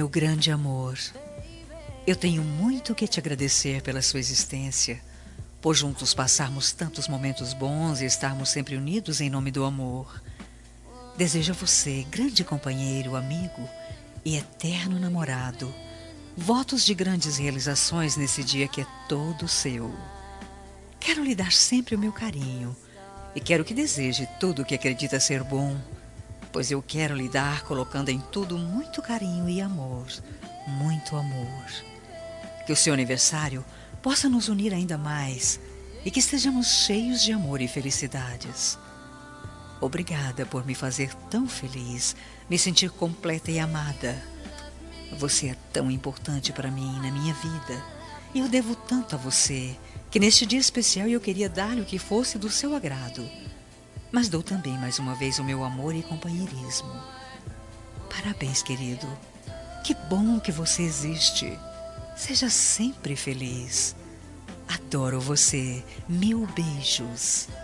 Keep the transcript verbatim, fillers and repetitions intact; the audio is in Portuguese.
Meu grande amor, eu tenho muito que te agradecer pela sua existência, por juntos passarmos tantos momentos bons e estarmos sempre unidos em nome do amor. Desejo a você, grande companheiro, amigo e eterno namorado, votos de grandes realizações nesse dia que é todo seu. Quero lhe dar sempre o meu carinho e quero que deseje tudo o que acredita ser bom, pois eu quero lhe dar colocando em tudo muito carinho e amor, muito amor. Que o seu aniversário possa nos unir ainda mais e que estejamos cheios de amor e felicidades. Obrigada por me fazer tão feliz, me sentir completa e amada. Você é tão importante para mim na minha vida e eu devo tanto a você que neste dia especial eu queria dar-lhe o que fosse do seu agrado. Mas dou também mais uma vez o meu amor e companheirismo. Parabéns, querido. Que bom que você existe. Seja sempre feliz. Adoro você. Mil beijos.